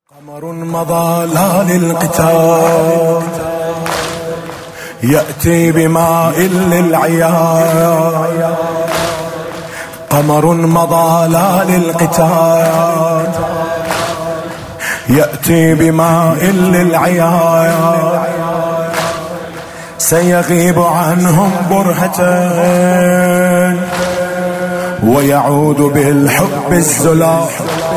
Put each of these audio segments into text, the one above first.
قمر مضى لا للقتال يأتي بماء للعيان. قمر مضى لا للقتال يأتي بماء للعيان. سيغيب عنهم برهة ويعود بالحب الزلاح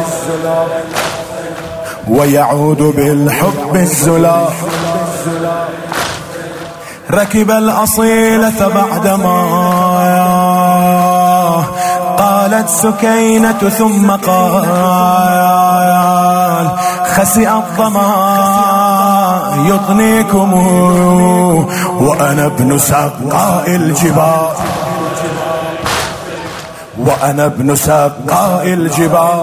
ويعود بالحب الزلاح. ركب الأصيلة بعدما قالت سكينة ثم قال خسئ الظما يطنيكم وأنا ابن سقاء الجبال وأنا ابن سقاء الجبال.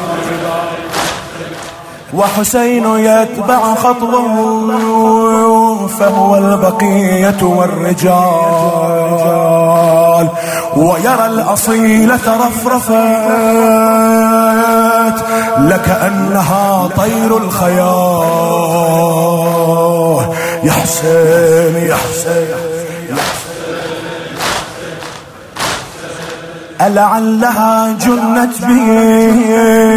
وحسين يتبع خطوه فهو البقية والرجال. ويرى الأصيلة رفرفت لكأنها طير الخيال. يا حسين يا حسين ألعلها جنت به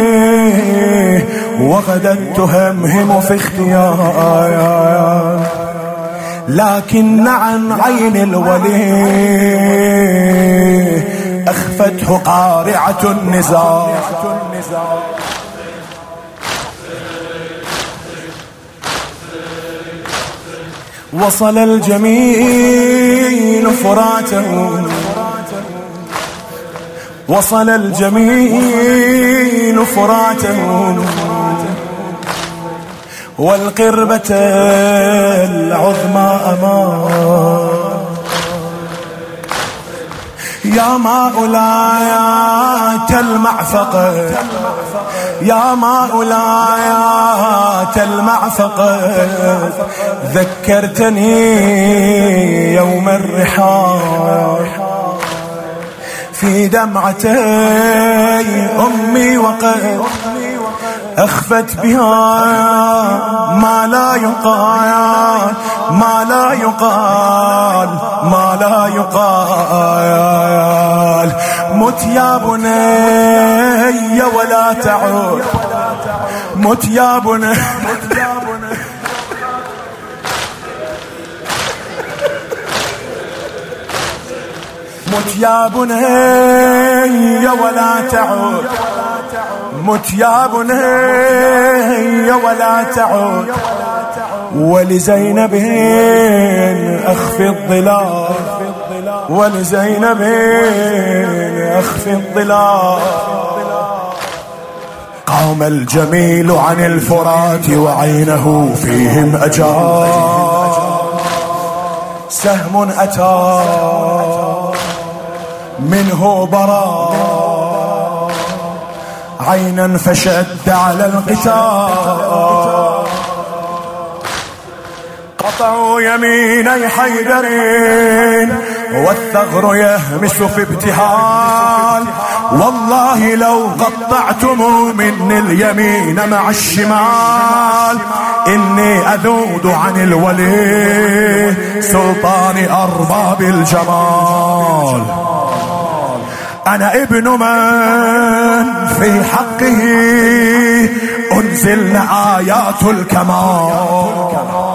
وغدت تهمهم في اختيار. لكن عن عين الولي أخفته قارعة النزاع. وصل الجميل فراته وصل الجميل فراته والقربة العظمى أمان. يا ماء لا تلمع فقط يا ماء لا تلمع فقط ذكرتني يوم الرحال. في دمعتي أمي وقد أخفت بها ما لا يقال ما لا يقال ما لا يقال. مت يا بني ولا تعود مت يا بني مت يا بني ولا تعود مت يا بني ولا تعود. ولزينب أخفي الظلال ولزينب أخفي الظلال. قام الجميل عن الفرات وعينه فيهم أجار. سهم أتى منه براء عينا فشد على القتال. قطعوا يميني حيدر والثغر يهمس في ابتهال. والله لو قطعتم مني اليمين مع الشمال إني أذود عن الولي سلطان أرباب الجمال. أنا ابن من في حقه أنزل آيات الكمال.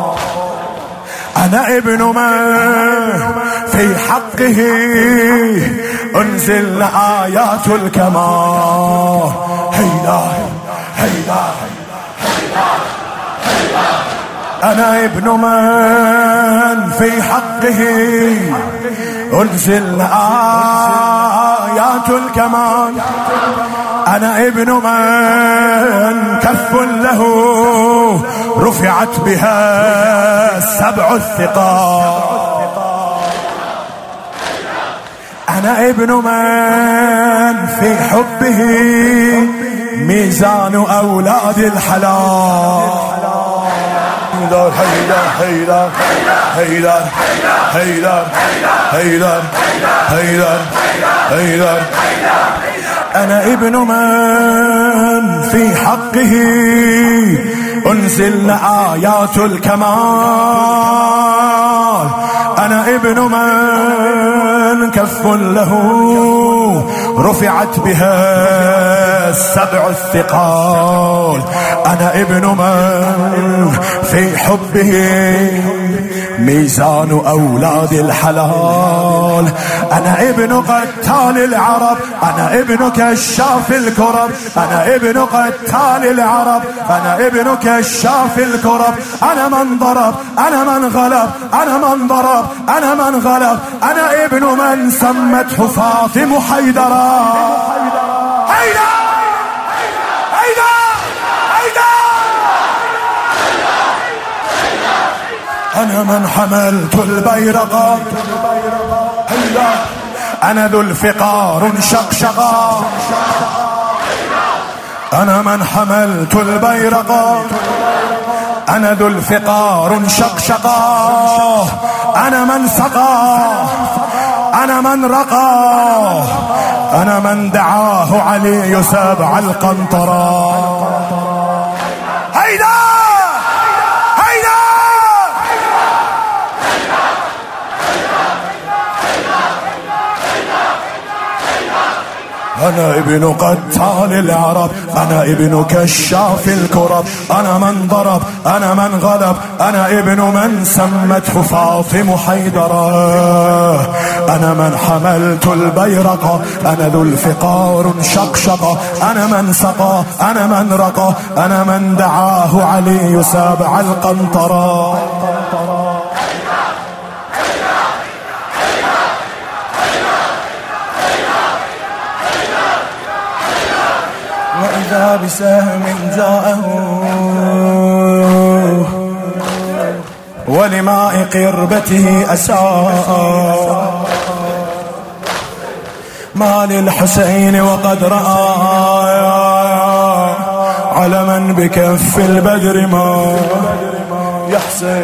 أنا ابن من في حقه أنزل آيات الكمال. هيدا هيدا أنا ابن من في حقه أنزل آيات الكمال. أنا ابن من كف له رفعت بها 7 الثقال. أنا ابن من في حبه ميزان أولاد الحلال. هيدر هيدر هيدر هيدر هيدر هيدر هيدر. أنا ابن من في حقه أنزلن آيات الكمال. أنا ابن من كف له رفعت بها السبع الثقال. أنا ابن من في حبه ميزان أولاد الحلال. أنا ابن قتال العرب، أنا ابن كشاف الكرب، أنا ابن قتال العرب، أنا ابن كشاف الكرب. أنا من ضرب، أنا من غلب، أنا من ضرب، أنا من غلب. أنا ابن من سمته فاطمة حيدرا. هيدا هيدا هيدا. أنا من حملت البيرق، أنا ذو الفقار شقشقا. أنا من حملت البيرق، أنا ذو الفقار شقشقا. أنا من سقى، أنا من رقى، أنا من دعاه علي سبع القنطرة. هيدا هيدا. أنا ابن قتال العرب، أنا ابن كشاف الكرب. أنا من ضرب، أنا من غلب، أنا ابن من سمته فاطمة حيدرا. أنا من حملت البيرق، أنا ذو الفقار شقشق. أنا من سقى، أنا من رقى، أنا من دعاه علي سبع القنطرة. وإذا بسهم جاءه ولماء قربته أساء. ما للحسين وقد رأى علما بكف البدر ما يحسن.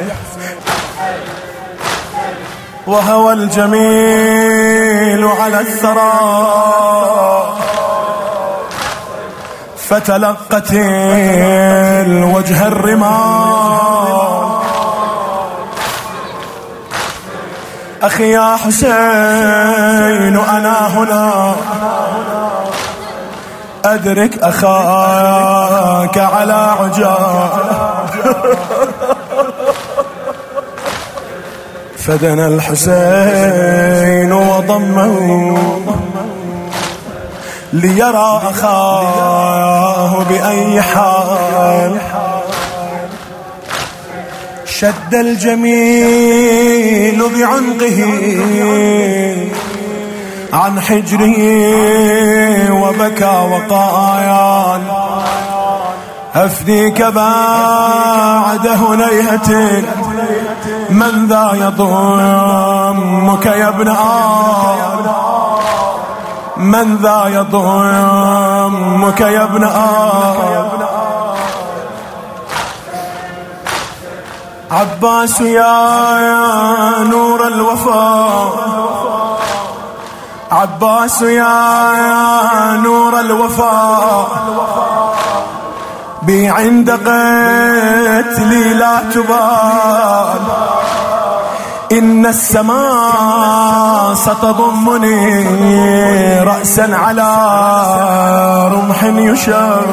وهوى الجميل على الثرى فتلقت الوجه الرمال. أخي يا حسين أنا هنا أدرك أخاك على عجال. فدنا الحسين وضمه ليرى أخاه بأي حال. شد الجميل بعنقه عن حجره وبكى وقال أفديك بعد هنيهة من ذا يضمك يا ابن آدم. من ذا يضمك يا ابن آدم. عباس يا نور الوفاء، عباس يا نور الوفاء. بي عند قتلي لا تبال. إن السماء ستضمني رأسا على رمح يشار.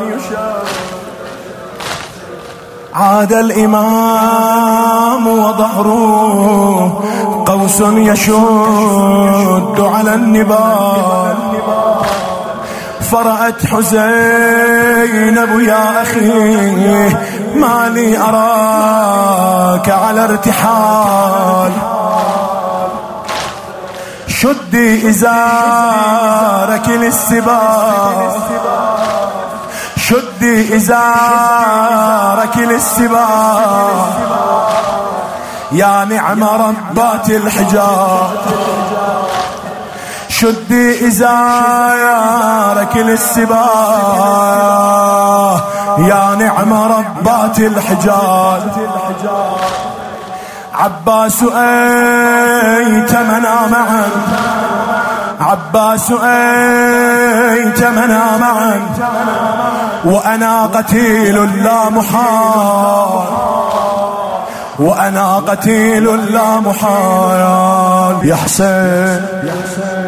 عاد الإمام وظهره قوس يشد على النبال. فرأت حزينب يا أخي ما لي أراك على ارتحال. شدي إزارك للسباق، شدي إزارك للسباق. يا نعم ربات الحجاب. شدي إزارك للسباق. يا نعم ربات الحجاب. عباس أيتمنا معا عباس أيتمنا معا وأنا قتيل لا محال، وأنا قتيل لا محال. يا حسين